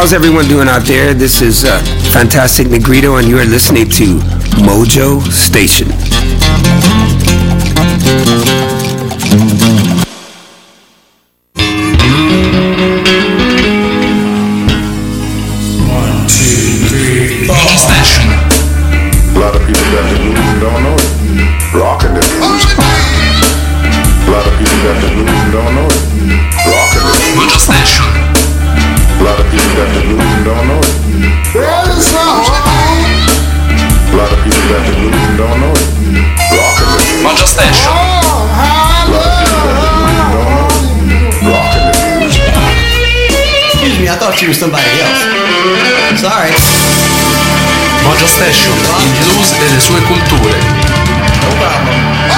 How's everyone doing out there? This is Fantastic Negrito, and you are listening to Mojo Station. Mojo Station. A lot of people got the blues and don't know it. Rockin' the blues. A lot of people got the blues and don't know it. Rockin' the blues. Mojo Station. A lot of people got the blues and don't know it. A lot of people got the blues and don't know it. Rockin' the blues. Mojo Station. A lot of people got the blues and don't know it. Rockin' the blues. Excuse me, I thought you were somebody else. Sorry. Mojo Station, il blues e le sue culture. No problem.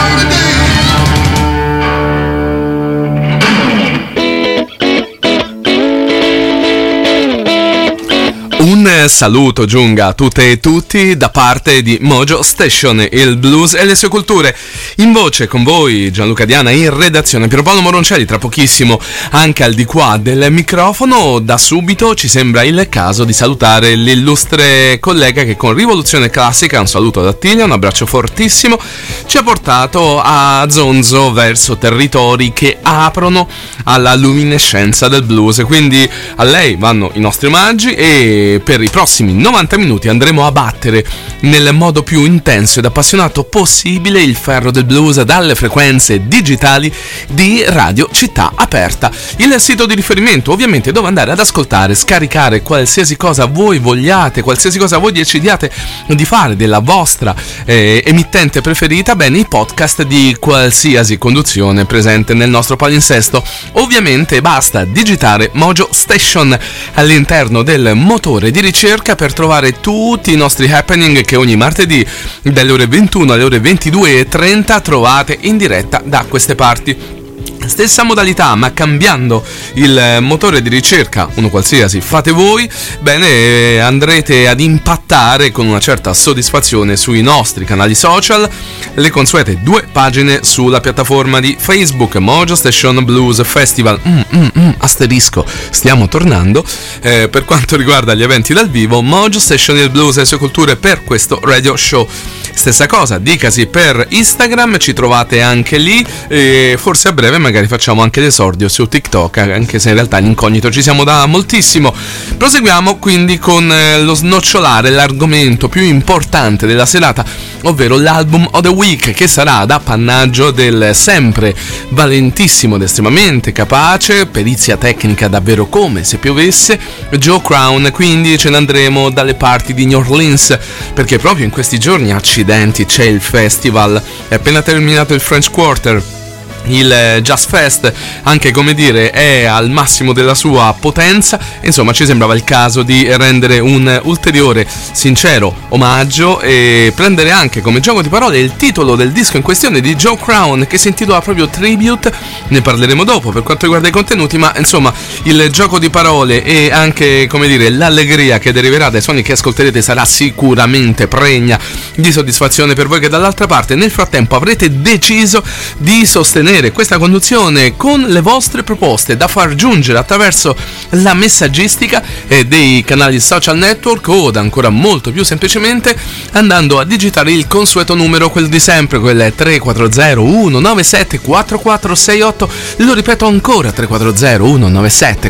Un saluto giunga a tutte e tutti da parte di Mojo Station, il blues e le sue culture. In voce con voi Gianluca Diana, in redazione Piero Paolo Moroncelli, tra pochissimo anche al di qua del microfono. Da subito ci sembra il caso di salutare l'illustre collega che con Rivoluzione Classica, un saluto ad Attilia, un abbraccio fortissimo, ci ha portato a zonzo verso territori che aprono alla luminescenza del blues. Quindi a lei vanno i nostri omaggi e per i prossimi 90 minuti andremo a battere nel modo più intenso ed appassionato possibile il ferro del blues dalle frequenze digitali di Radio Città Aperta, il sito di riferimento ovviamente dove andare ad ascoltare, scaricare qualsiasi cosa voi vogliate, qualsiasi cosa voi decidiate di fare della vostra emittente preferita, bene, i podcast di qualsiasi conduzione presente nel nostro palinsesto. Ovviamente basta digitare Mojo Station all'interno del motore di ricerca per trovare tutti i nostri happening che ogni martedì dalle ore 21 alle ore 22:30 trovate in diretta da queste parti. Stessa modalità, ma cambiando il motore di ricerca, uno qualsiasi, fate voi, bene, andrete ad impattare con una certa soddisfazione sui nostri canali social, le consuete 2 pagine sulla piattaforma di Facebook, Mojo Station Blues Festival, asterisco, stiamo tornando, per quanto riguarda gli eventi dal vivo, Mojo Station il blues e le sue culture per questo radio show. Stessa cosa, dicasi per Instagram, ci trovate anche lì e forse a breve magari facciamo anche l'esordio su TikTok, anche se in realtà in incognito ci siamo da moltissimo. Proseguiamo quindi con lo snocciolare l'argomento più importante della serata, ovvero l'album of the week, che sarà ad appannaggio del sempre valentissimo ed estremamente capace, perizia tecnica davvero come se piovesse, Joe Crown. Quindi ce ne andremo dalle parti di New Orleans, perché proprio in questi giorni, accidenti, c'è il festival, è appena terminato il French Quarter, il Jazz Fest, anche come dire è al massimo della sua potenza. Insomma, ci sembrava il caso di rendere un ulteriore sincero omaggio e prendere anche come gioco di parole il titolo del disco in questione di Joe Crown, che si intitola proprio Tribute. Ne parleremo dopo per quanto riguarda i contenuti, ma insomma il gioco di parole e anche, come dire, l'allegria che deriverà dai suoni che ascolterete sarà sicuramente pregna di soddisfazione per voi che dall'altra parte nel frattempo avrete deciso di sostenere questa conduzione con le vostre proposte da far giungere attraverso la messaggistica dei canali social network, o ancora molto più semplicemente andando a digitare il consueto numero, quello di sempre, quel 340 197 4468. Lo ripeto ancora, 340 197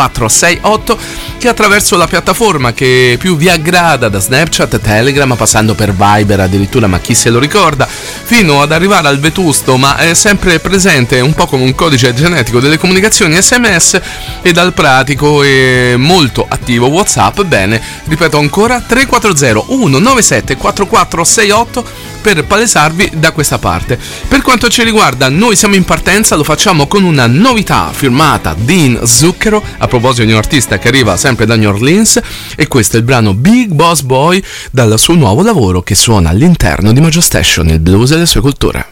4468, che attraverso la piattaforma che più vi aggrada, da Snapchat, Telegram, passando per Viber addirittura, ma chi se lo ricorda, fino ad arrivare al vetusto ma è sempre presente un po' come un codice genetico delle comunicazioni SMS, e dal pratico e molto attivo WhatsApp. Bene, ripeto ancora, 340 197 4468 per palesarvi da questa parte. Per quanto ci riguarda, noi siamo in partenza, lo facciamo con una novità firmata Dean Zucchero, a proposito di un artista che arriva sempre da New Orleans, e questo è il brano Big Boss Boy dal suo nuovo lavoro che suona all'interno di Mojo Station, il blues e le sue culture.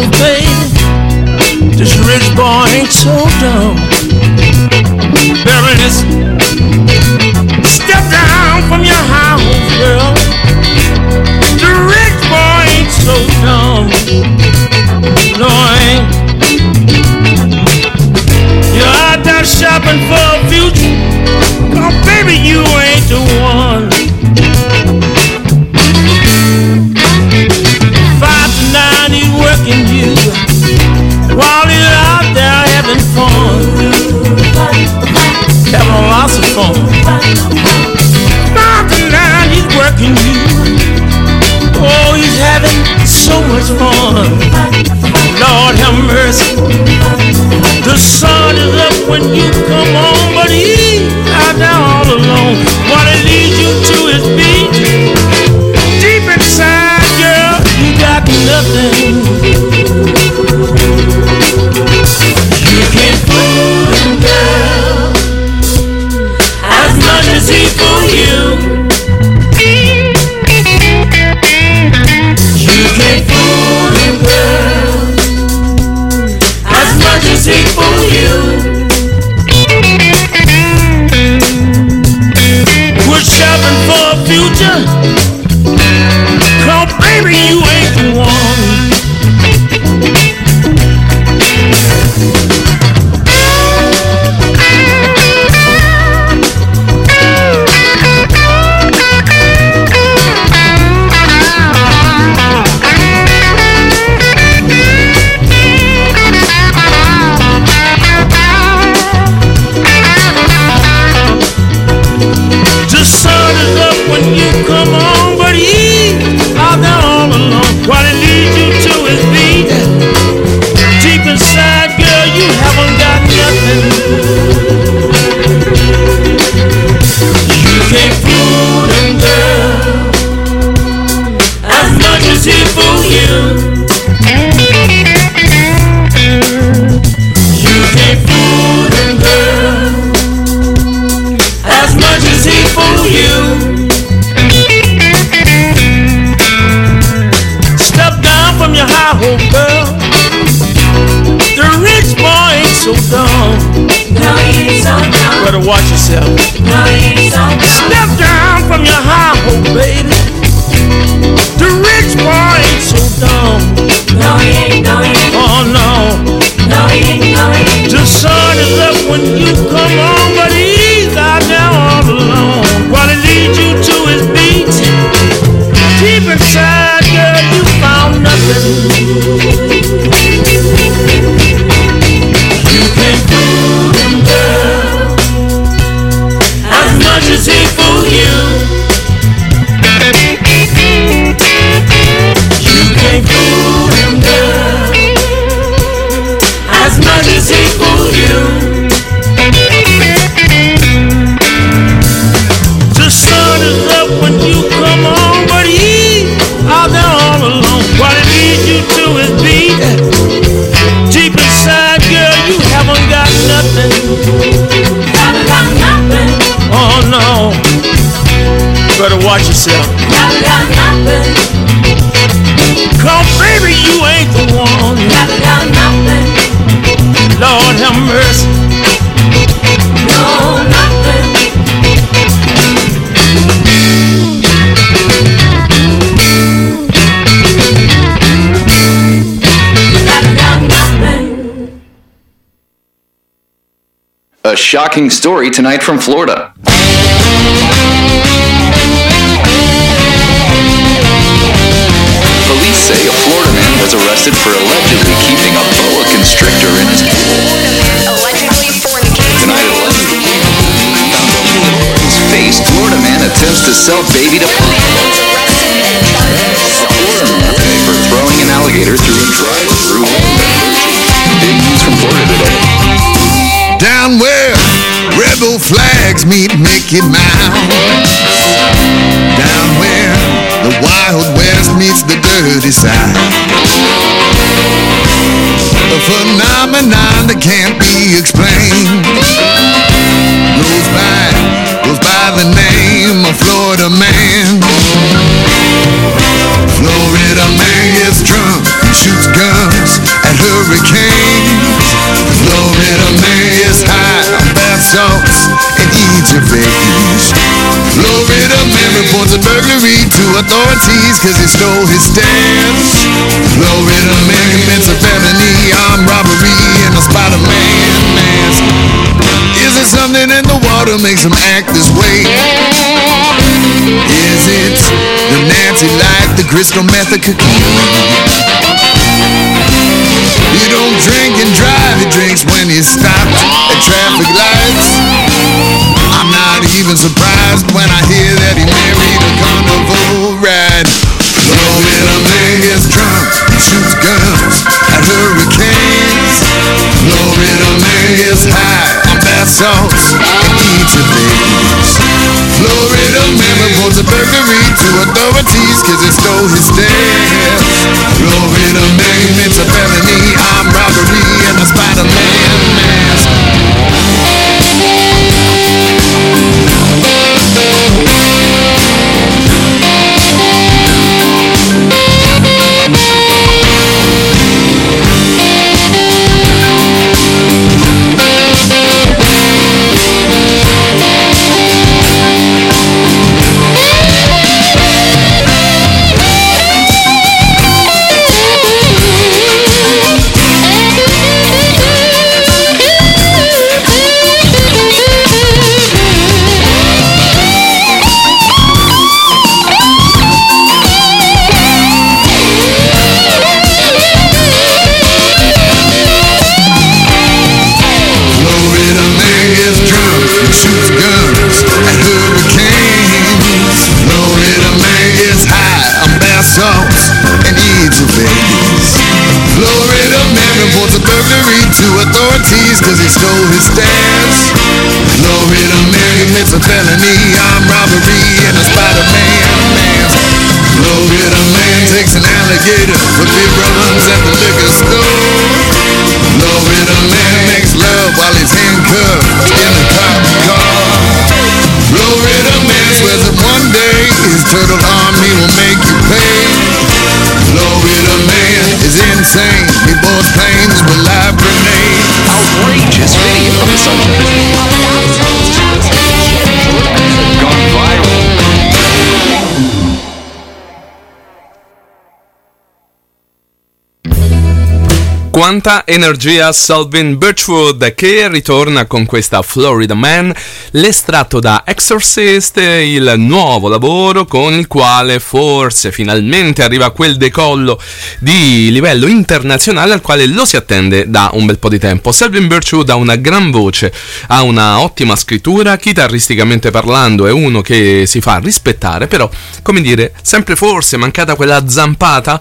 house, baby. This rich boy ain't so dumb. Better listen. Step down from your house, girl. The rich boy ain't so dumb. No, I ain't. You're out there shopping for a future. Oh, baby, you ain't the one. 5 to 9, he's working you while he's out there having fun. Having lots of fun. 5 to 9, he's working you. Oh, he's having so much fun. Lord have mercy. The sun is up when you come home, but he's out there all alone. Wanna lead you to his beat. Deep inside, girl, you got nothing. You can't fool him, girl, as much as he fool you. You can't fool him, girl, as much as he fool you. Quit shopping for a future. Come, baby, you ain't the one. The sun is up when you come home, but he's out there all alone. While he leads you to his beat. Deep inside, girl, you haven't got nothing. You can't fool him, girl, as much as he fool you. You can't fool him, girl, as much as he fool you. Step down from your high hole, girl. The rich boy ain't so dumb. No, he ain't so dumb. Better watch yourself. No, he ain't so dumb. Step down from your high hole, baby. The rich boy ain't so dumb. No, he ain't, no, he ain't. Oh no. No, he ain't, no, he ain't. The sun is up when you come home, but he's out there all alone. While he leads you to his beat. Deep inside, girl, you found nothing. You can't fool him, girl, as much as he fool you. You can't fool him, girl, as much as he fool you. The sun is up when you come home, but he's out there all alone. While he leads you to his beat. Deep inside, girl, you haven't got nothing. Haven't got nothing. Oh no. Better watch yourself. Haven't got nothing. Come, baby, you ain't the one. Haven't got nothing. Lord have mercy. No, nothing. Haven't got nothing. A shocking story tonight from Florida. Police say a Florida man was arrested for allegedly keeping a boa constrictor in his pool. Allegedly fornicating. Tonight at 11, his face, Florida man attempts to sell baby to Florida man for throwing an alligator through a drive-through window. Big news from Florida today. Down where rebel flags meet Mickey Mouse. Down where the Wild West meets the dirty South. A phenomenon that can't be explained. Goes by the name of Florida man. Florida man gets drunk and shoots guns. authorities cause he stole his stairs. Florida man commits a felony, armed robbery in a Spider-Man mask. Is it something in the water makes him act this way? Is it the Nancy light, the crystal method cocaine? He don't drink and drive, he drinks when he's stopped at traffic lights. I'm not even surprised when I hear that he married a carnival ride. Florida man gets drunk, shoots guns at hurricanes. Florida man gets high on bath salts and eats your babies. Florida man reports a burglary to authorities cause he stole his stairs. Florida man commits a felony, armed robbery in a Spider-Man mask. Cause he stole his stairs. Florida man commits a felony, armed robbery in a Spider-Man mask. Florida man takes an alligator for big runs at the liquor store. Florida man makes love while he's handcuffed in a cop car. Florida man swears that one day his turtle army will make you pay. Florida man is insane, he boards planes with live grenades. Outrageous video of the subject gone viral. Quanta energia Selvin Birchwood che ritorna con questa Florida Man, l'estratto da Exorcist, il nuovo lavoro con il quale forse finalmente arriva quel decollo di livello internazionale al quale lo si attende da un bel po' di tempo. Selvin Birchwood ha una gran voce, ha una ottima scrittura, chitarristicamente parlando è uno che si fa rispettare, però come dire, sempre forse mancata quella zampata,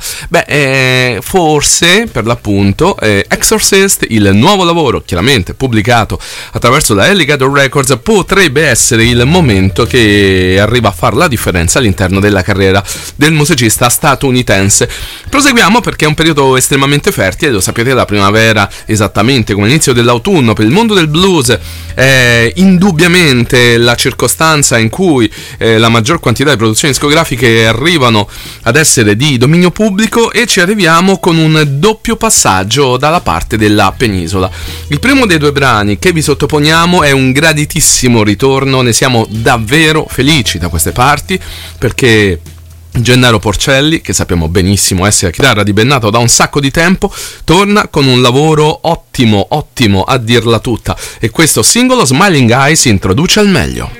forse per l'appunto Exorcist, il nuovo lavoro chiaramente pubblicato attraverso la Alligator Records, potrebbe essere il momento che arriva a fare la differenza all'interno della carriera del musicista statunitense. Proseguiamo perché è un periodo estremamente fertile, lo sapete, la primavera esattamente come l'inizio dell'autunno per il mondo del blues è indubbiamente la circostanza in cui la maggior quantità di produzioni discografiche arrivano ad essere di dominio pubblico, e ci arriviamo con un doppio passaggio dalla parte della penisola. Il primo dei due brani che vi sottoponiamo è un graditissimo ritorno, ne siamo davvero felici da queste parti perché Gennaro Porcelli, che sappiamo benissimo essere chitarra di Bennato da un sacco di tempo, torna con un lavoro ottimo a dirla tutta, e questo singolo Smiling Eyes introduce al meglio.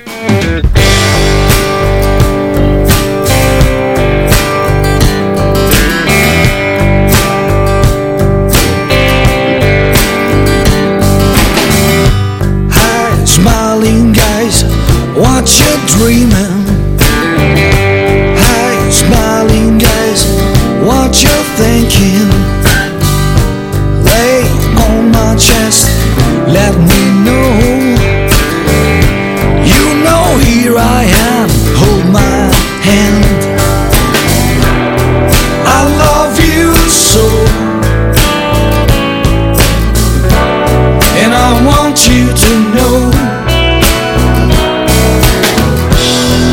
Smiling guys, what you dreaming? Hey, smiling guys, what you thinking? Lay on my chest, let me know. You know here I am, hold my hand. I love you so, and I want you to know.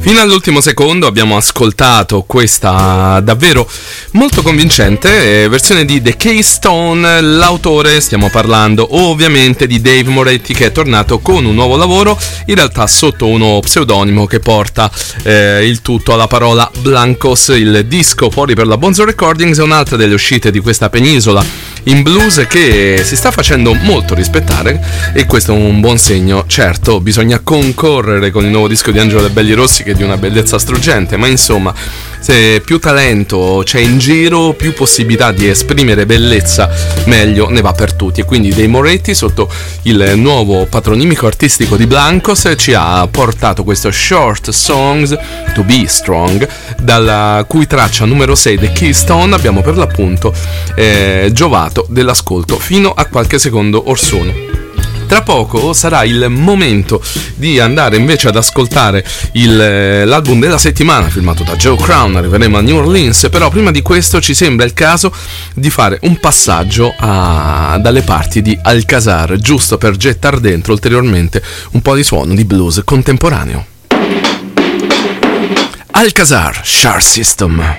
Fino all'ultimo secondo abbiamo ascoltato questa davvero molto convincente versione di The Keystone. L'autore, stiamo parlando ovviamente di Dave Moretti, che è tornato con un nuovo lavoro, in realtà sotto uno pseudonimo che porta il tutto alla parola Blancos. Il disco fuori per la Bonzo Recordings è un'altra delle uscite di questa penisola in blues che si sta facendo molto rispettare, e questo è un buon segno. Certo, bisogna concorrere con il nuovo disco di Angelo De Belli Rossi, che è di una bellezza struggente, ma insomma, se più talento c'è in giro, più possibilità di esprimere bellezza, meglio ne va per tutti. E quindi Dave Moretti, sotto il nuovo patronimico artistico di Blancos, ci ha portato questo Short Songs to Be Strong, dalla cui traccia numero 6, The Keystone, abbiamo per l'appunto giovato dell'ascolto fino a qualche secondo or sono. Tra poco sarà il momento di andare invece ad ascoltare l'album della settimana firmato da Joe Crown. Arriveremo a New Orleans, però prima di questo ci sembra il caso di fare un passaggio dalle parti di Alcazar, giusto per gettar dentro ulteriormente un po' di suono di blues contemporaneo. Alcazar, Shar System.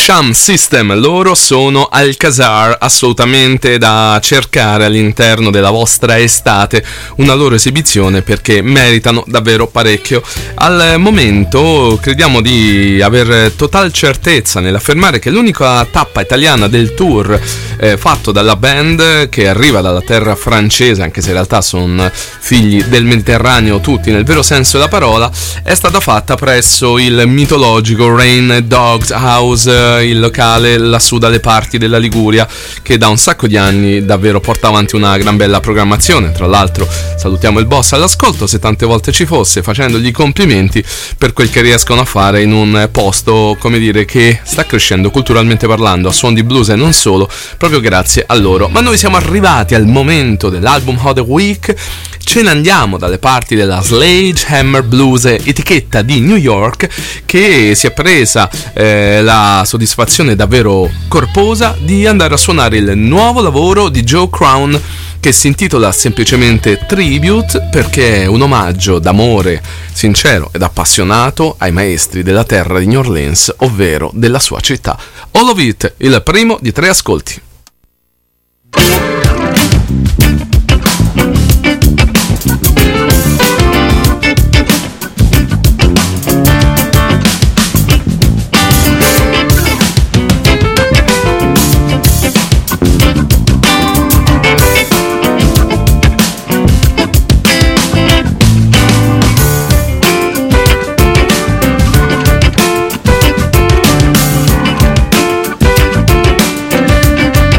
Sham System, loro sono Alcazar, assolutamente da cercare all'interno della vostra estate, una loro esibizione perché meritano davvero parecchio. Al momento crediamo di aver total certezza nell'affermare che l'unica tappa italiana del tour fatto dalla band, che arriva dalla terra francese, anche se in realtà sono figli del Mediterraneo tutti nel vero senso della parola, è stata fatta presso il mitologico Rain Dogs House, il locale lassù dalle parti della Liguria, che da un sacco di anni davvero porta avanti una gran bella programmazione. Tra l'altro salutiamo il boss all'ascolto, se tante volte ci fosse, facendogli i complimenti per quel che riescono a fare in un posto, come dire, che sta crescendo culturalmente parlando, a suon di blues e non solo, proprio grazie a loro. Ma noi siamo arrivati al momento dell'album of the week. Ce ne andiamo dalle parti della Sledgehammer Blues, etichetta di New York, che si è presa la soddisfazione davvero corposa di andare a suonare il nuovo lavoro di Joe Crown, che si intitola semplicemente Tribute, perché è un omaggio d'amore sincero ed appassionato ai maestri della terra di New Orleans, ovvero della sua città. All of It, il primo di 3 ascolti. Thank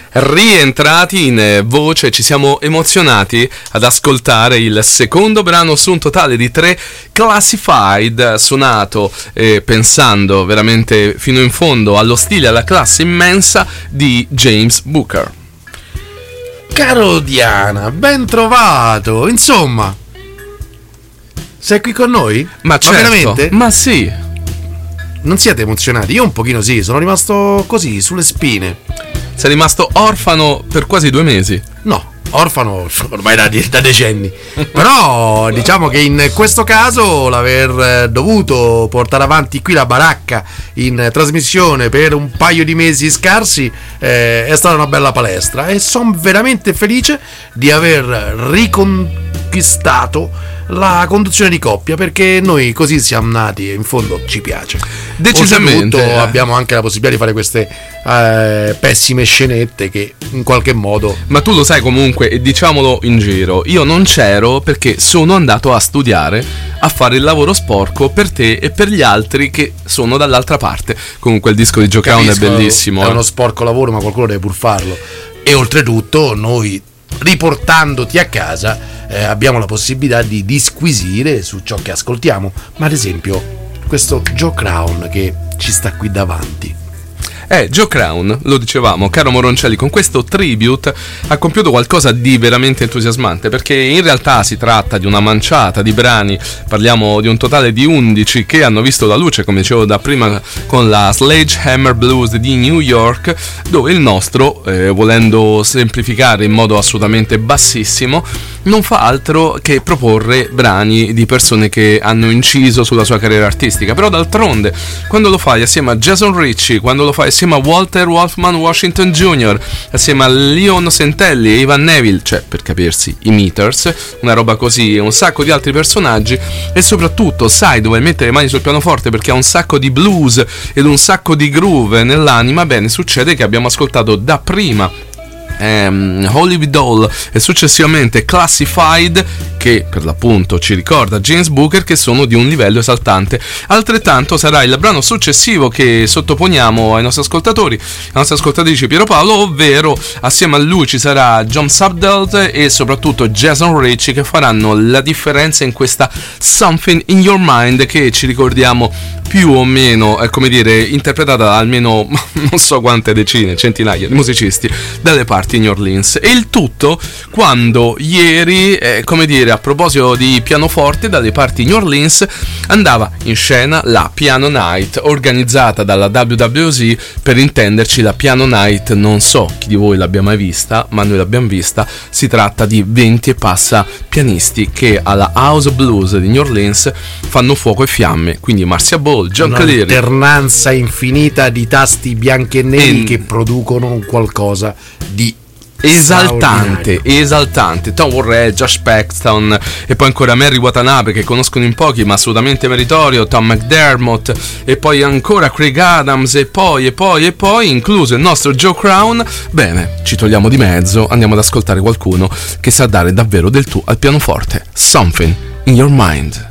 Rientrati in voce, ci siamo emozionati ad ascoltare il secondo brano su un totale di 3, Classified, suonato pensando veramente fino in fondo allo stile, alla classe immensa di James Booker. Caro Diana, ben trovato, insomma, sei qui con noi? Ma certo, veramente? Ma sì. Non siete emozionati? Io un pochino sì, sono rimasto così, sulle spine. Sei rimasto orfano per quasi 2 mesi. No, orfano ormai da decenni. Però diciamo che in questo caso l'aver dovuto portare avanti qui la baracca in trasmissione per un paio di mesi scarsi è stata una bella palestra, e sono veramente felice di aver riconquistato la conduzione di coppia, perché noi così siamo nati e in fondo ci piace. Decisamente. Abbiamo anche la possibilità di fare queste pessime scenette che in qualche modo... Ma tu lo sai comunque, e diciamolo in giro, io non c'ero perché sono andato a studiare, a fare il lavoro sporco per te e per gli altri che sono dall'altra parte. Comunque il disco di Joe Crown è bellissimo. È uno sporco lavoro, ma qualcuno deve pur farlo. E oltretutto noi, riportandoti a casa, abbiamo la possibilità di disquisire su ciò che ascoltiamo. Ma ad esempio questo Joe Crown che ci sta qui davanti. Joe Crown, lo dicevamo, caro Moroncelli, con questo tribute ha compiuto qualcosa di veramente entusiasmante, perché in realtà si tratta di una manciata di brani, parliamo di un totale di 11 che hanno visto la luce, come dicevo da prima, con la Sledgehammer Blues di New York, dove il nostro, volendo semplificare in modo assolutamente bassissimo, non fa altro che proporre brani di persone che hanno inciso sulla sua carriera artistica. Però d'altronde, quando lo fai assieme a Jason Ritchie, quando lo fai assieme a Walter Wolfman Washington Jr., assieme a Leon Sentelli e Ivan Neville, cioè per capirsi i Meters, una roba così, e un sacco di altri personaggi, e soprattutto sai dove mettere le mani sul pianoforte perché ha un sacco di blues ed un sacco di groove nell'anima, bene, succede che abbiamo ascoltato dapprima Holy Doll e successivamente Classified, che per l'appunto ci ricorda James Booker, che sono di un livello esaltante. Altrettanto sarà il brano successivo che sottoponiamo ai nostri ascoltatori, alle nostre ascoltatrici, Piero Paolo, ovvero assieme a lui ci sarà John Subdelt e soprattutto Jason Ritchie, che faranno la differenza in questa Something in Your Mind, che ci ricordiamo più o meno, come dire, interpretata da almeno non so quante decine, centinaia di musicisti dalle parti di New Orleans. E il tutto quando ieri, come dire, a proposito di pianoforte, dalle parti di New Orleans andava in scena la Piano Night organizzata dalla WWC. Per intenderci, la Piano Night, non so chi di voi l'abbia mai vista, ma noi l'abbiamo vista. Si tratta di 20 e passa pianisti che alla House of Blues di New Orleans fanno fuoco e fiamme, quindi Marcia Ball, John Cleary, un'alternanza infinita di tasti bianchi e neri che producono qualcosa di esaltante. Tom Worrell, Josh Paxton e poi ancora Mary Watanabe, che conoscono in pochi ma assolutamente meritorio, Tom McDermott, e poi ancora Craig Adams, e poi incluso il nostro Joe Crown. Bene, ci togliamo di mezzo, andiamo ad ascoltare qualcuno che sa dare davvero del tu al pianoforte. Something in Your Mind.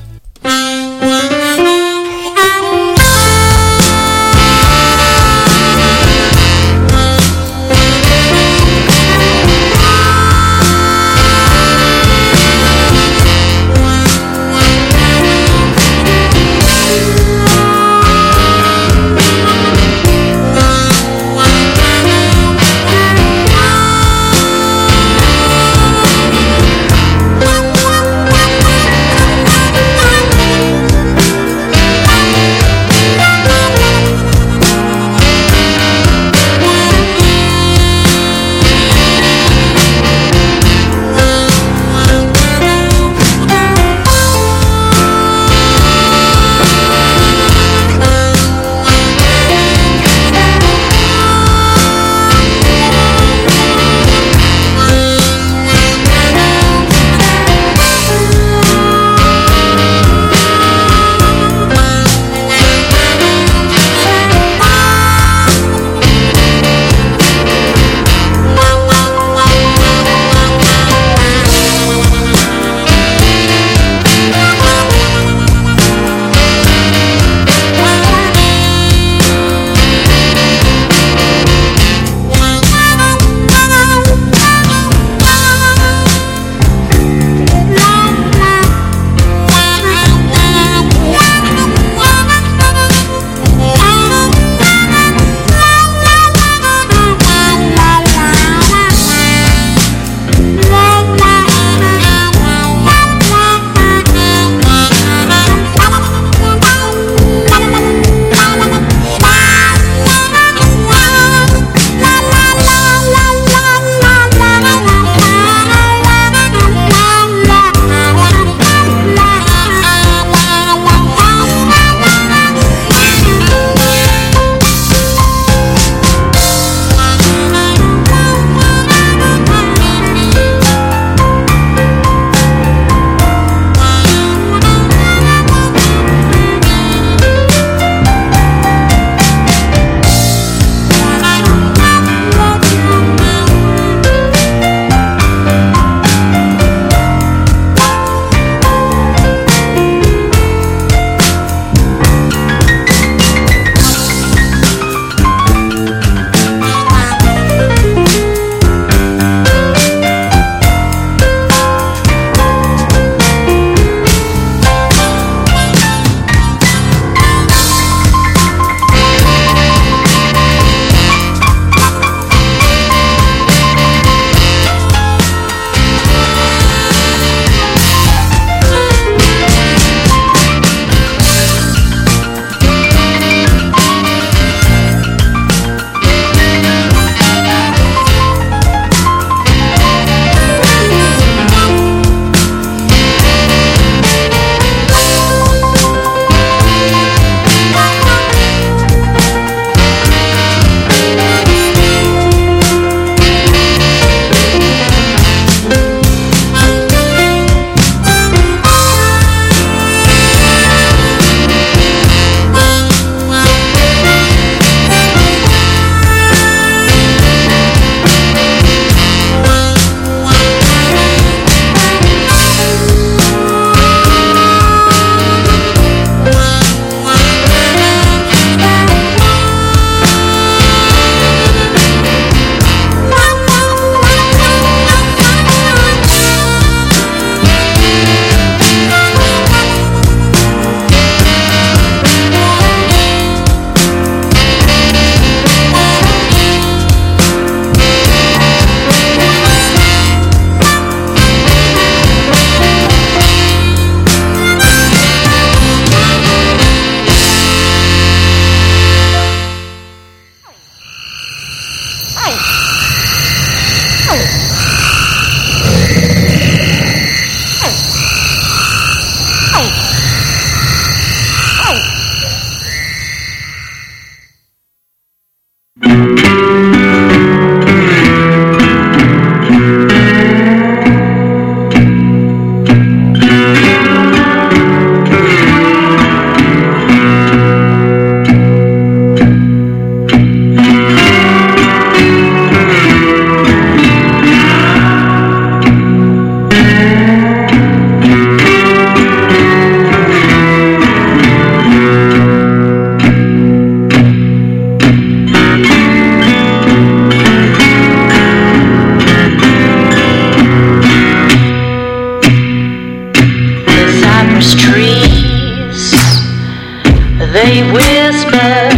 they whisper,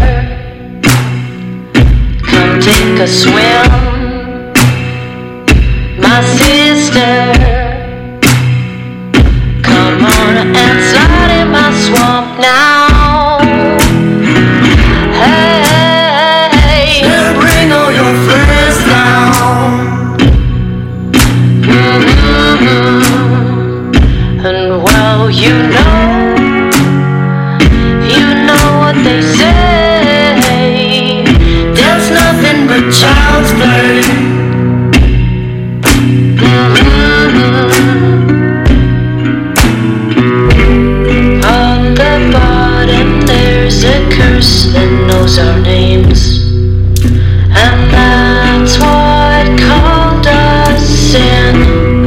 come take a swim, my sister, come on and slide in my swamp now. Hey, yeah, bring all your friends down. And well, you know what they say, there's nothing but child's play. On the bottom there's a curse that knows our names, and that's what called us sin.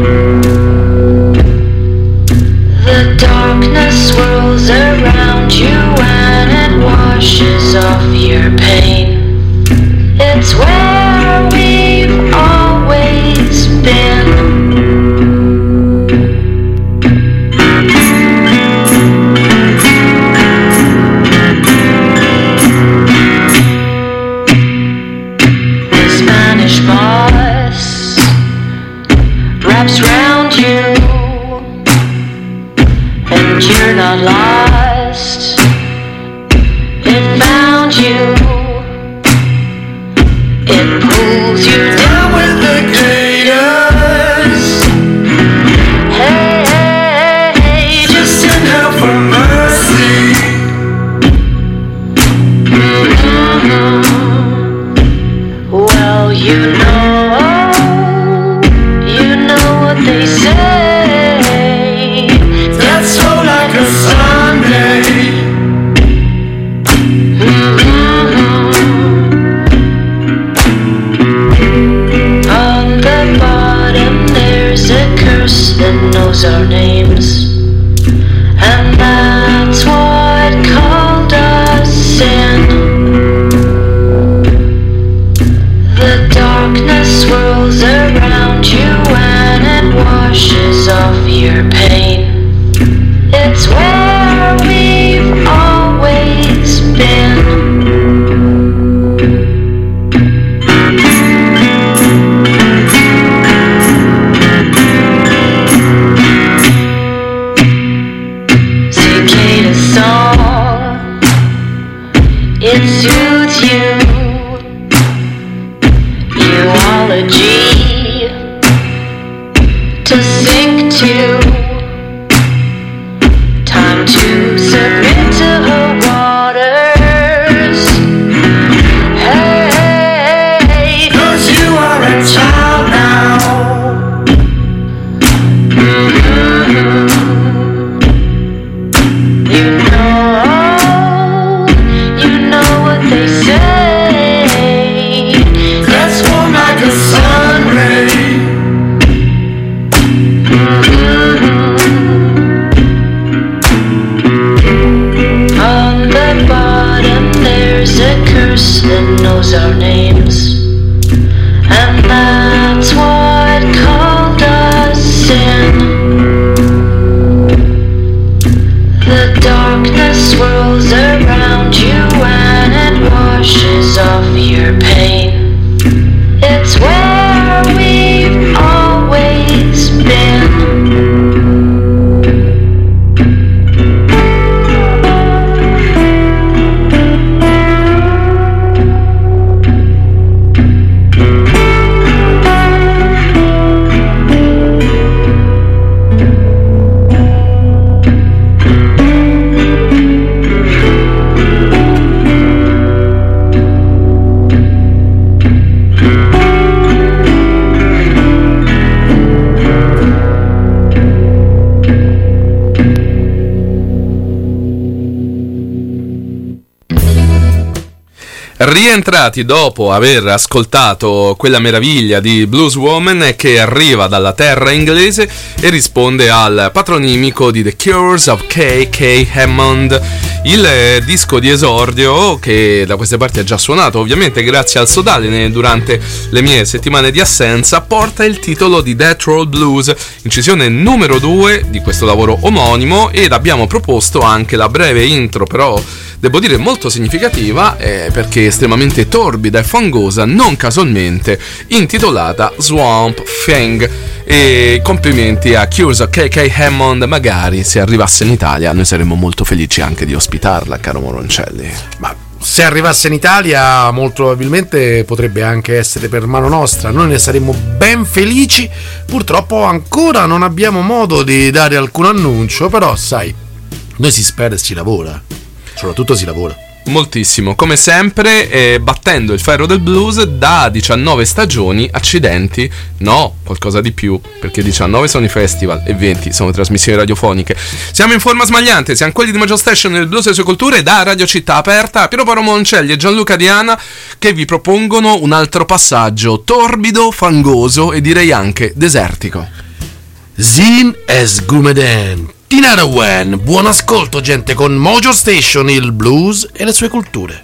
The darkness swirls around you and it washes off your pain. It's where we've always been. The Spanish moss wraps round you, and you're not lost. It found you. It pulls you down with the gators. Hey, hey, just send help for mercy. Well, you know what they say. That's so like a Sunday. On the bottom there's a curse that knows our names, and that's what called us sin. The darkness swirls around you and it washes off your pain. It's where we've always been. Cicada song, it soothes you. Eulogy to sink to. Time to submit to her waters. Hey, 'cause you are a child now. You know what they say. That's warm like a sun ray. On the bottom there's a curse that knows our names, and that's what called us sin. The darkness swirls around you and it washes off your pain. It's where we've always been. Rientrati dopo aver ascoltato quella meraviglia di Blues Woman che arriva dalla terra inglese e risponde al patronimico di The Cures of K.K. Hammond, il disco di esordio che da queste parti ha già suonato ovviamente grazie al Sodale durante le mie settimane di assenza, porta il titolo di Death Roll Blues, incisione numero 2 di questo lavoro omonimo, ed abbiamo proposto anche la breve intro però devo dire molto significativa, perché estremamente torbida e fangosa, non casualmente intitolata Swamp Thing. E complimenti a Chiuso KK Hammond, magari se arrivasse in Italia noi saremmo molto felici anche di ospitarla, caro Moroncelli. Ma se arrivasse in Italia molto probabilmente potrebbe anche essere per mano nostra, noi ne saremmo ben felici. Purtroppo ancora non abbiamo modo di dare alcun annuncio, però sai, noi si spera e si lavora, soprattutto si lavora moltissimo, come sempre, battendo il ferro del blues da 19 stagioni. Accidenti, no, qualcosa di più, perché 19 sono i festival e 20 sono le trasmissioni radiofoniche. Siamo in forma smagliante, siamo quelli di Mojo Station nel blues e le sue culture, da Radio Città Aperta, Piero Paolo Moroncelli e Gianluca Diana, che vi propongono un altro passaggio torbido, fangoso e direi anche desertico. Zin es Gumeden Tinarawen. Buon ascolto, gente, con Mojo Station, il blues e le sue culture.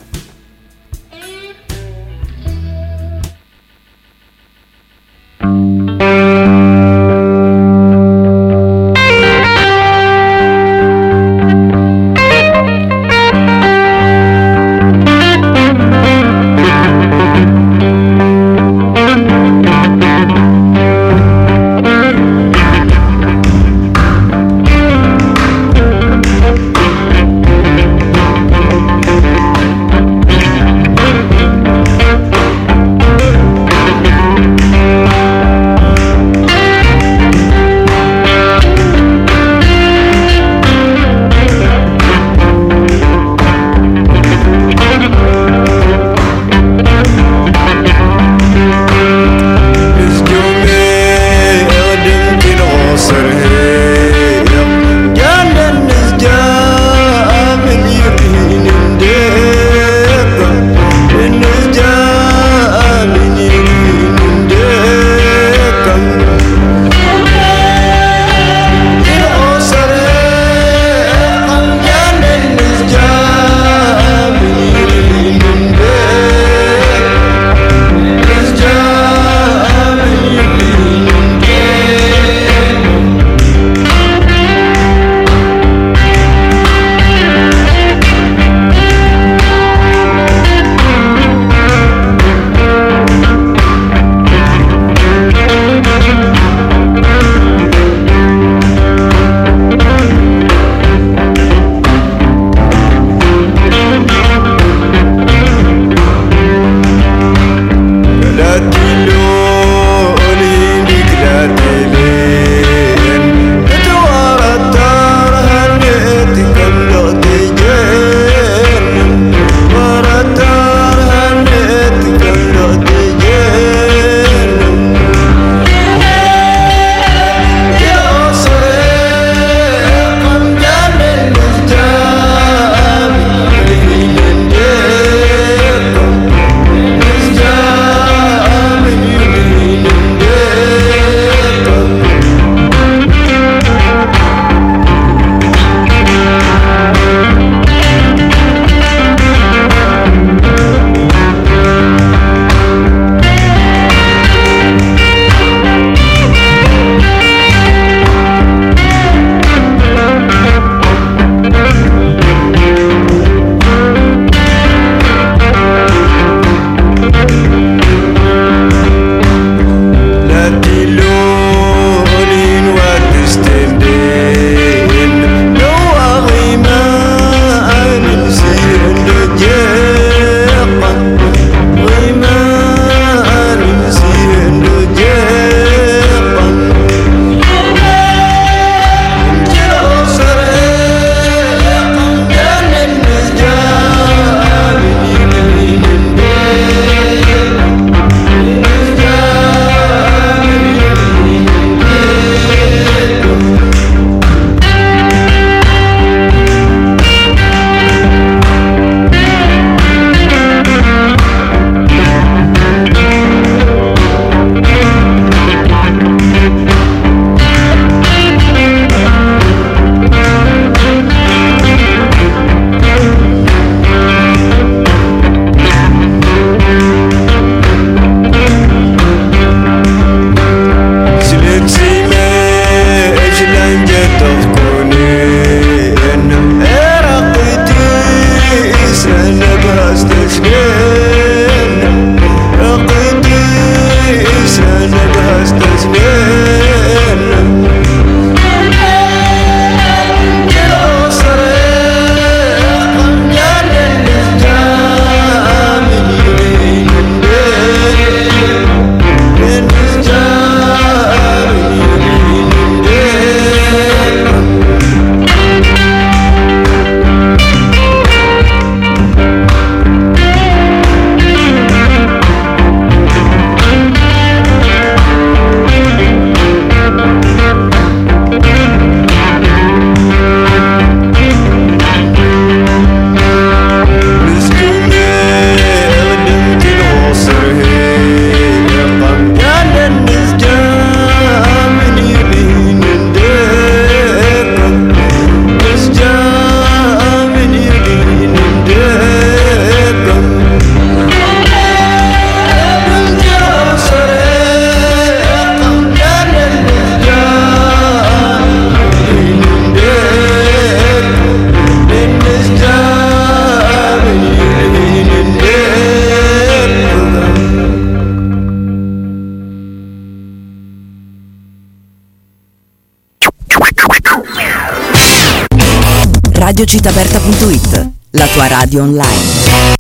Radiocittaaperta.it, la tua radio online.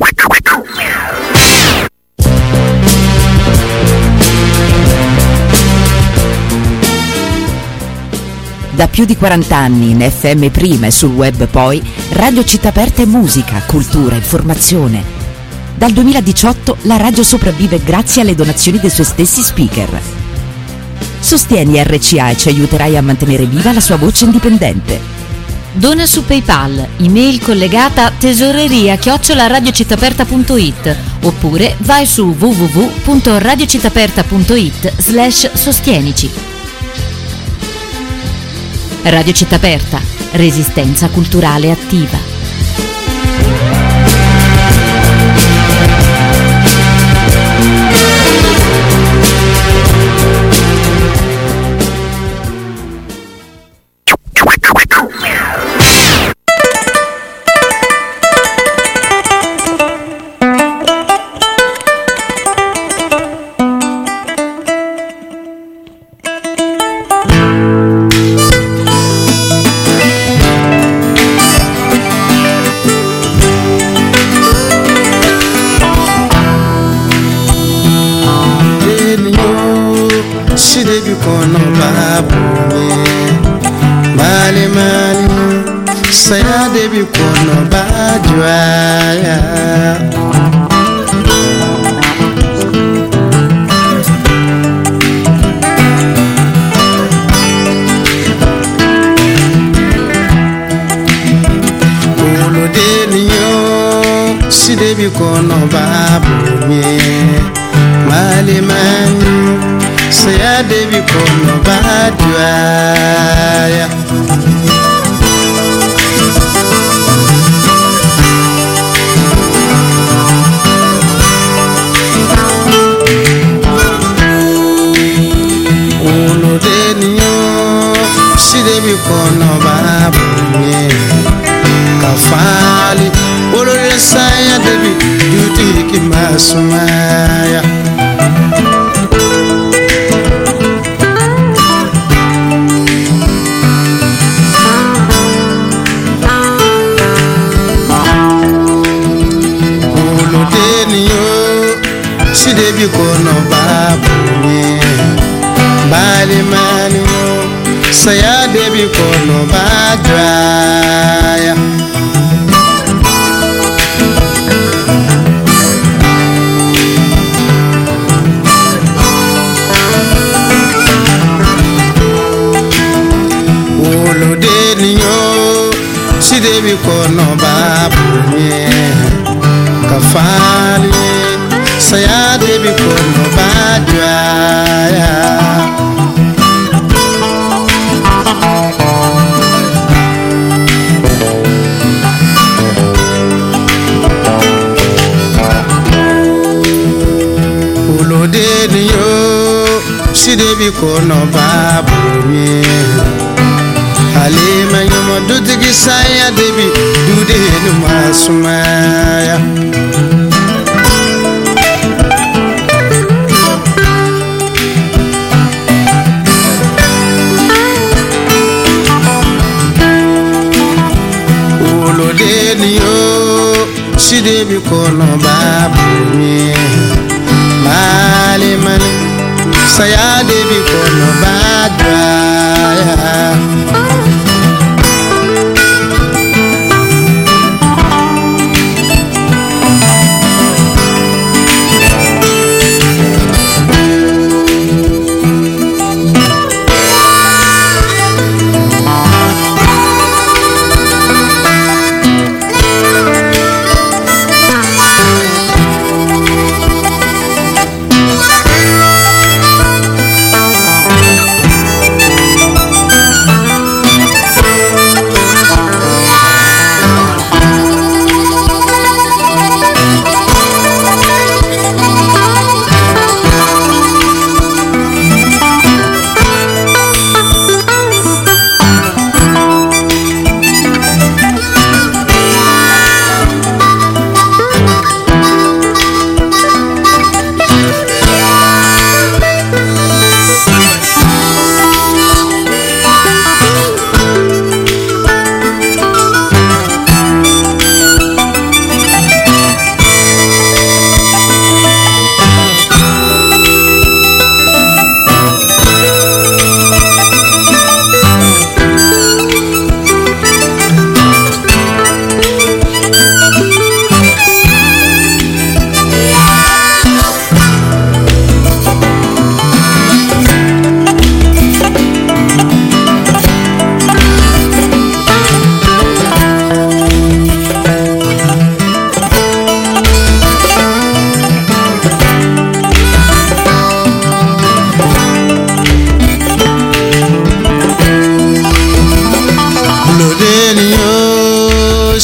Da più di 40 anni in FM prima e sul web poi, Radio Città Aperta è musica, cultura, informazione. Dal 2018 la radio sopravvive grazie alle donazioni dei suoi stessi speaker. Sostieni RCA e ci aiuterai a mantenere viva la sua voce indipendente. Dona su PayPal, email collegata tesoreria@radiocittaperta.it oppure vai su www.radiocittaperta.it/sostienici. Radio Città Aperta, resistenza culturale attiva. Saya debi kono bajwaya Olo deniyo si debi kono babunye Mali mani saya debi kono bajwaya Debi kono babunye kafali olole saya debi duty kimasumaya olodeniyo si debi kono babunye bali mani saya debi kono badraya Olo deniyo si debi kono babunye kafali saya debi kono badraya Si debi kono babunye Halima yomo dutigi saya debi dude numa sumaya Olo deniyo si debi kono babunye Mali mani saya debi kono badraya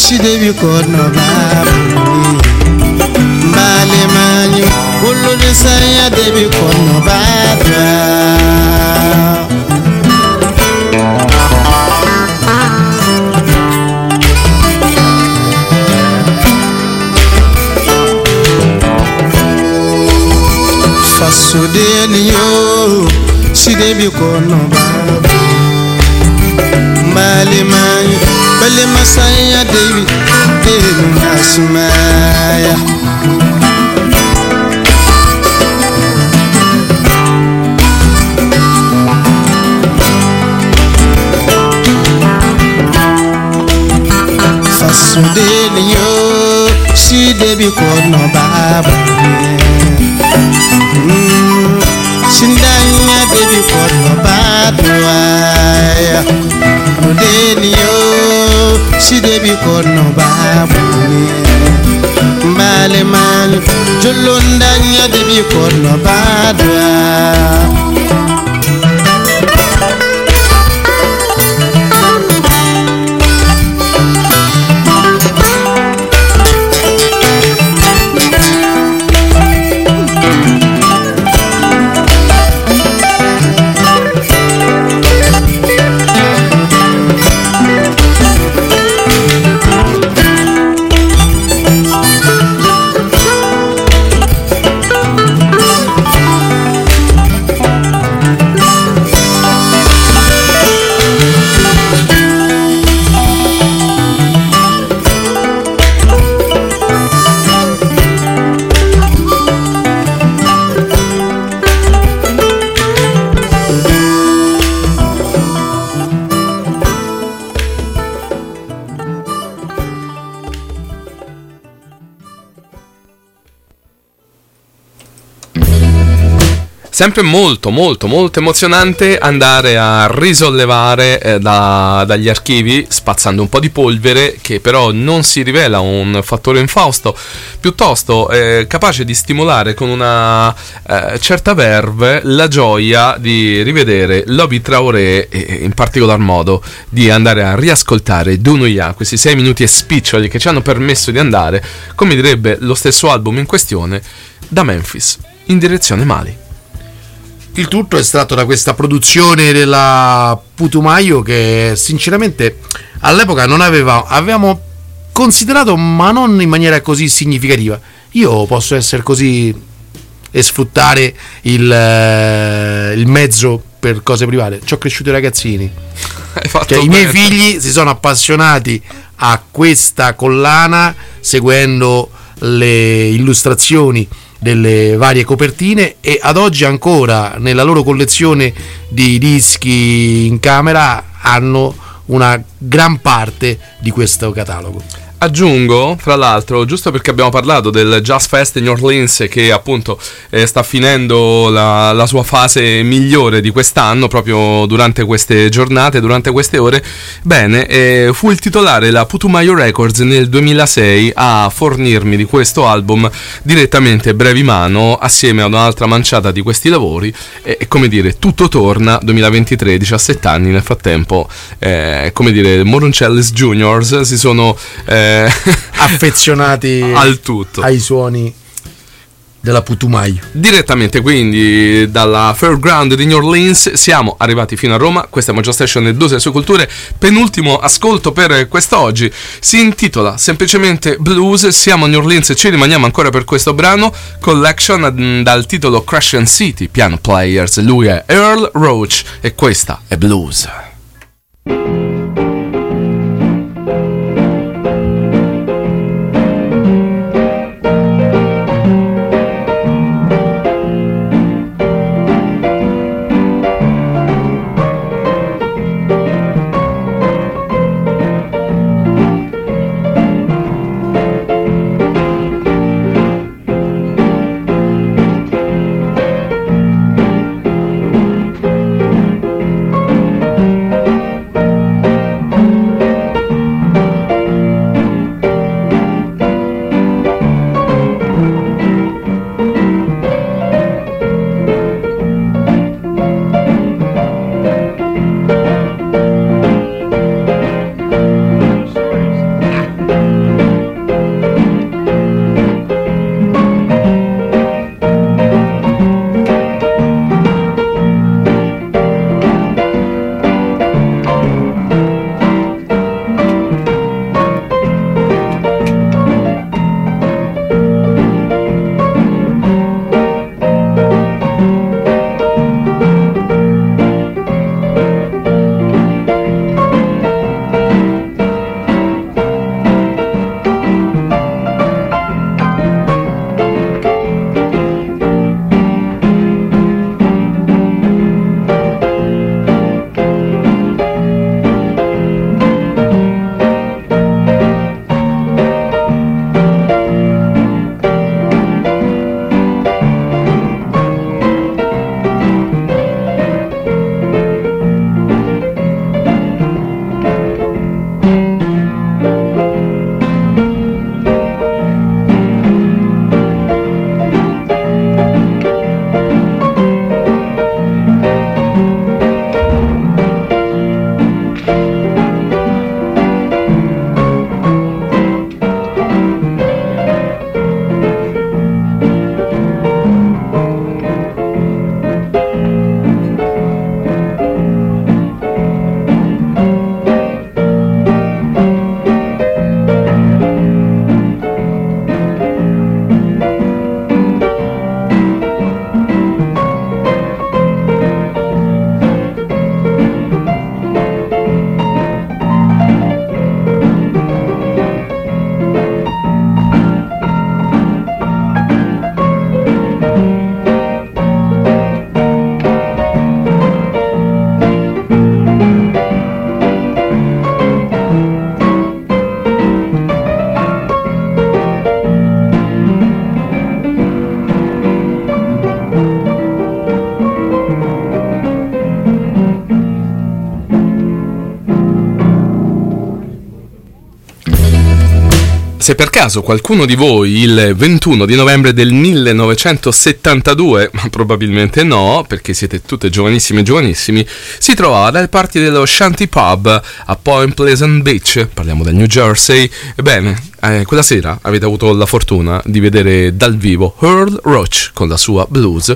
si devi corno babuni Bale manyu Ulu de saya devi corno badwa Fasu deli yo Si devi corno babuni Bale manyu Bale masaya devi Devi nasmaya Fasu deli yo Si devi corno babuni Sindanya devi corno badwaya Rudeni yo Si devi corno babuni Mbale mali Jolondanya devi corno badwaya Sempre molto emozionante andare a risollevare dagli archivi, spazzando un po' di polvere, che però non si rivela un fattore infausto, piuttosto capace di stimolare con una certa verve la gioia di rivedere Lobby Traoré, e in particolar modo di andare a riascoltare Dunuya, questi 6 minuti e spiccioli che ci hanno permesso di andare, come direbbe lo stesso album in questione, da Memphis in direzione Mali. Il tutto è estratto da questa produzione della Putumayo che sinceramente all'epoca non avevamo considerato, ma non in maniera così significativa. Io posso essere così e sfruttare il mezzo per cose private. Ci ho cresciuto i ragazzini. I miei figli si sono appassionati a questa collana seguendo le illustrazioni delle varie copertine, e ad oggi ancora nella loro collezione di dischi in camera hanno una gran parte di questo catalogo. Aggiungo, fra l'altro, giusto perché abbiamo parlato del Jazz Fest in New Orleans, che appunto sta finendo la sua fase migliore di quest'anno, proprio durante queste giornate, durante queste ore. Bene, fu il titolare, la Putumayo Records, nel 2006 a fornirmi di questo album direttamente brevi mano, assieme ad un'altra manciata di questi lavori, e come dire, tutto torna, 2023, 17 anni nel frattempo, come dire, Moroncellis Juniors si sono affezionati al tutto, ai suoni della Putumayo. Direttamente quindi dalla Fairground di New Orleans siamo arrivati fino a Roma. Questa è Mojo Station e Blues e sue culture. Penultimo ascolto per quest'oggi, si intitola semplicemente Blues. Siamo a New Orleans e ci rimaniamo ancora per questo brano, Collection, dal titolo Crescent City Piano Players. Lui è Earl Roach e questa è Blues. se per caso qualcuno di voi il 21 di novembre del 1972, ma probabilmente no, perché siete tutte giovanissime e giovanissimi, si trovava dalle parti dello Shanty Pub a Point Pleasant Beach, parliamo del New Jersey, ebbene, quella sera avete avuto la fortuna di vedere dal vivo Earl Roach con la sua blues,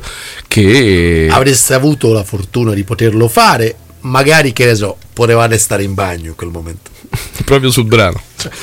che avreste avuto la fortuna di poterlo fare, magari, che ne so, potevate stare in bagno in quel momento. Proprio sul brano.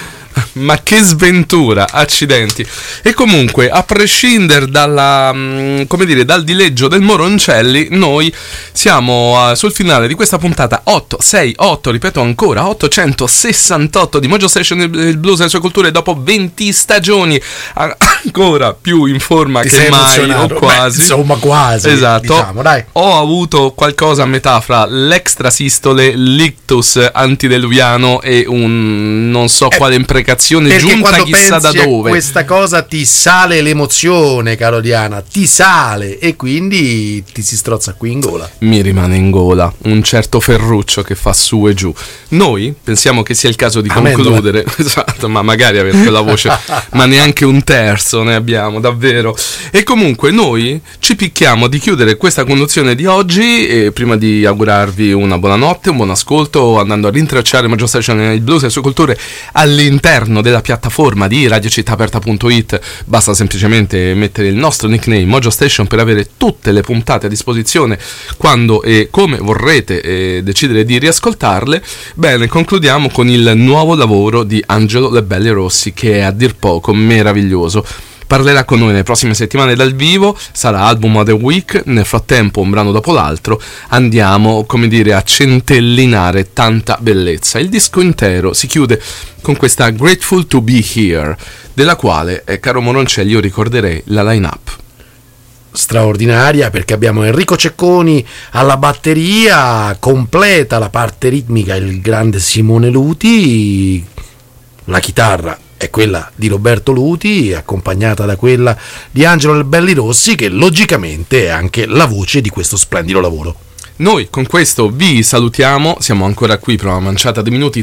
Ma che sventura, accidenti. E comunque, a prescindere dalla, come dire, dal dileggio del Moroncelli, noi siamo sul finale di questa puntata 868, ripeto ancora, 868 di Mojo Station, il blues e le sue culture, dopo 20 stagioni, ancora più in forma che mai, o quasi. Beh, insomma, quasi. Esatto. Diciamo, dai. Ho avuto qualcosa a metà fra l'extrasistole, l'ictus antideluviano e un non so quale imprecazione giunta chissà da dove. Questa cosa ti sale l'emozione, caro Diana, ti sale, e quindi ti si strozza qui in gola. Mi rimane in gola un certo Ferruccio che fa su e giù. Noi pensiamo che sia il caso di concludere. Esatto, ma magari avere quella voce, ma neanche un terzo ne abbiamo, davvero. E comunque noi ci picchiamo di chiudere questa conduzione di oggi, e prima di augurarvi una buona notte, un buon ascolto, andando a rintracciare Mojo Station, il blues e le sue culture all'interno della piattaforma di radiocittaaperta.it, basta semplicemente mettere il nostro nickname Mojo Station per avere tutte le puntate a disposizione quando e come vorrete decidere di riascoltarle. Bene, concludiamo con il nuovo lavoro di Angelo Lebelli Rossi, che è a dir poco meraviglioso. Parlerà con noi nelle prossime settimane dal vivo, sarà album of the week, nel frattempo un brano dopo l'altro andiamo, come dire, a centellinare tanta bellezza. Il disco intero si chiude con questa Grateful to be here, della quale, caro Moroncelli, io ricorderei la line-up. Straordinaria, perché abbiamo Enrico Cecconi alla batteria, completa la parte ritmica il grande Simone Luti, la chitarra è quella di Roberto Luti, accompagnata da quella di Angelo Lebelli Rossi, che logicamente è anche la voce di questo splendido lavoro. Noi con questo vi salutiamo, siamo ancora qui per una manciata di minuti.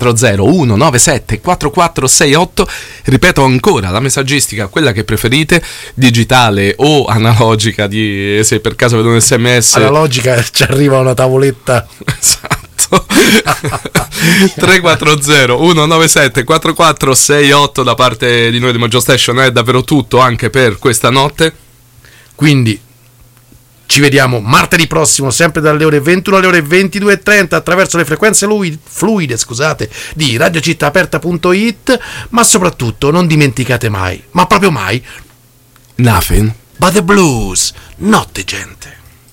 340-197-4468, ripeto ancora, la messaggistica, quella che preferite, digitale o analogica, se per caso vedo un sms. Analogica, ci arriva una tavoletta. 340-197-4468 da parte di noi di Mojo Station. È davvero tutto anche per questa notte, quindi ci vediamo martedì prossimo, sempre dalle ore 21 alle ore 22:30 attraverso le frequenze fluide, di radiocittaaperta.it. Ma soprattutto non dimenticate mai, ma proprio mai, nothing but the blues. Notte, gente.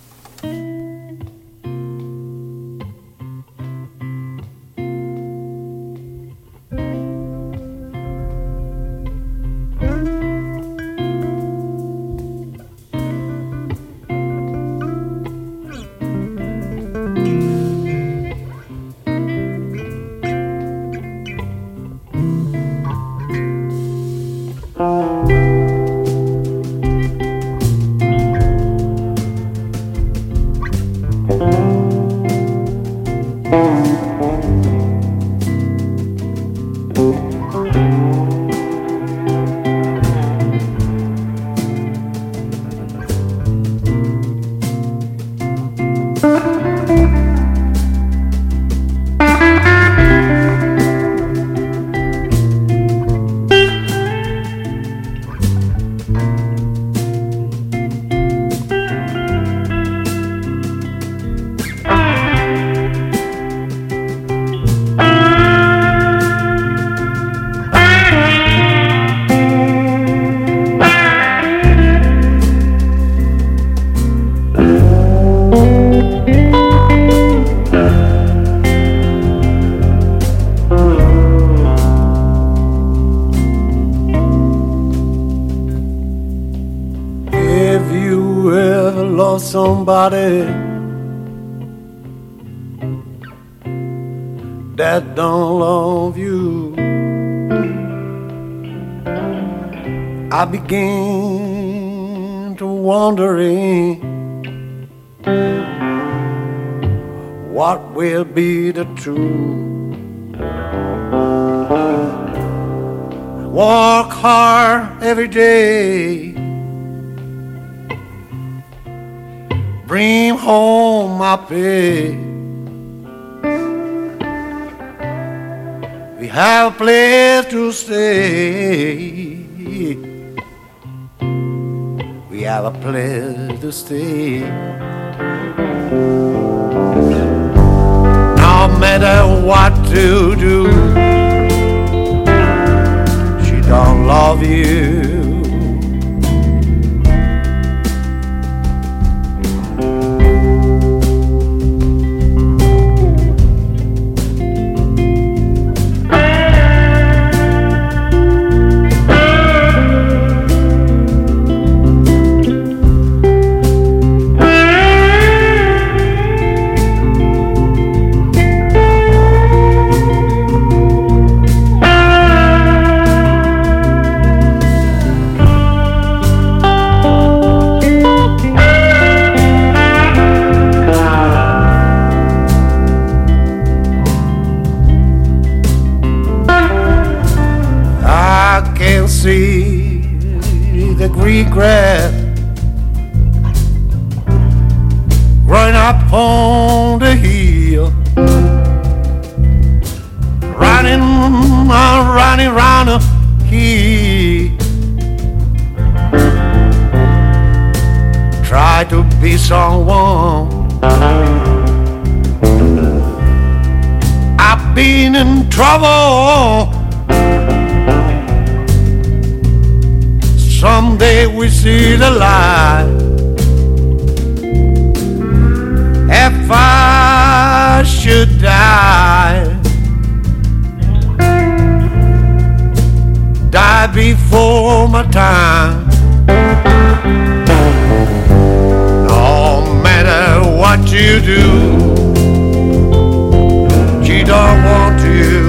Somebody that don't love you, I begin to wondering what will be the truth. work hard every day, bring home my pay. We have a place to stay. We have a place to stay. No matter what to do, she don't love you. See the green grass growing up on the hill, running round the hill. Try to be someone. I've been in trouble. Someday we see the light. If I should die, die before my time. No matter what you do, she don't want you.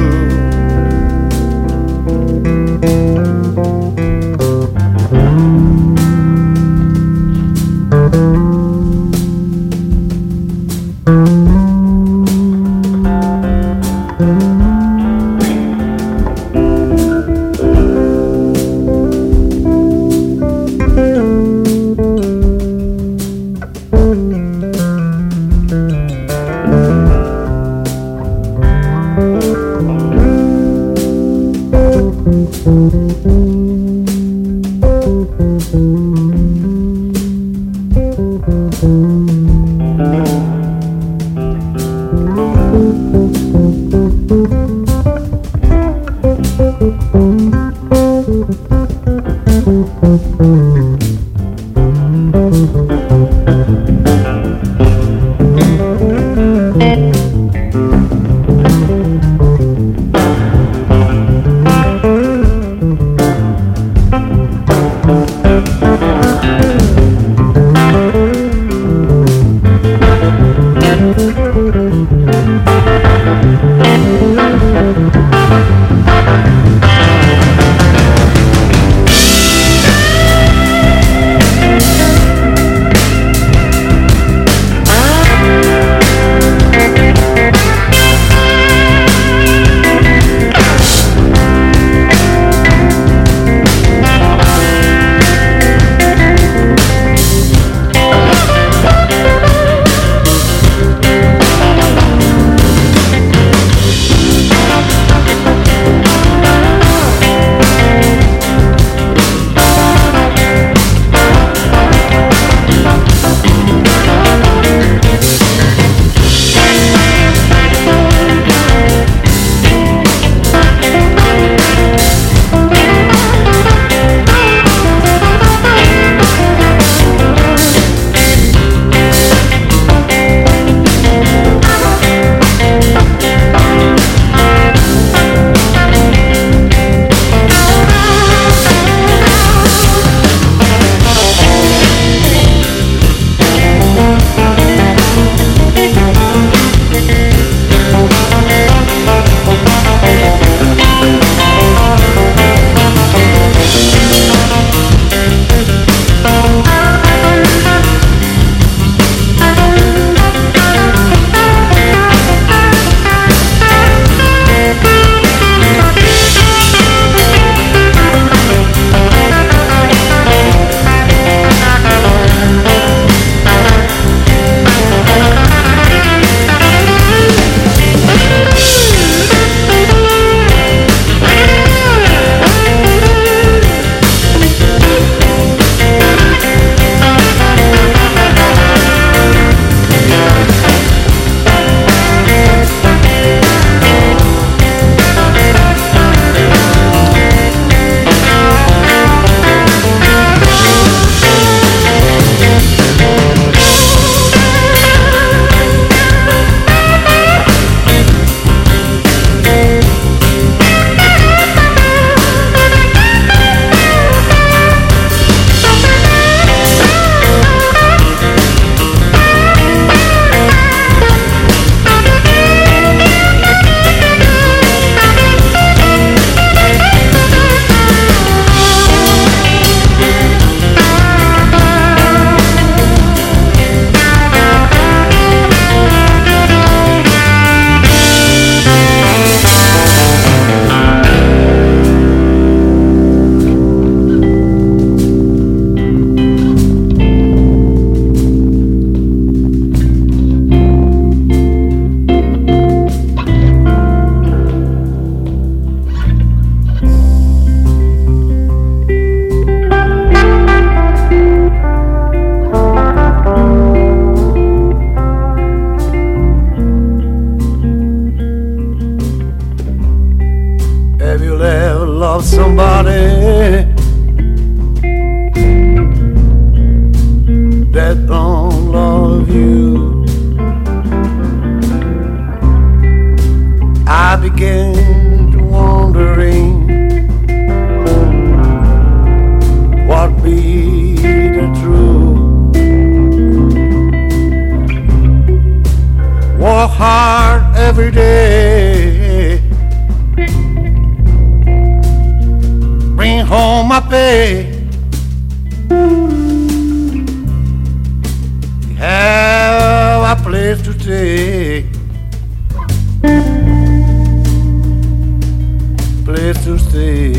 love somebody that don't love you. I began to wondering what be the truth. Work hard every day, bring home my pay, have a place to stay, place to stay.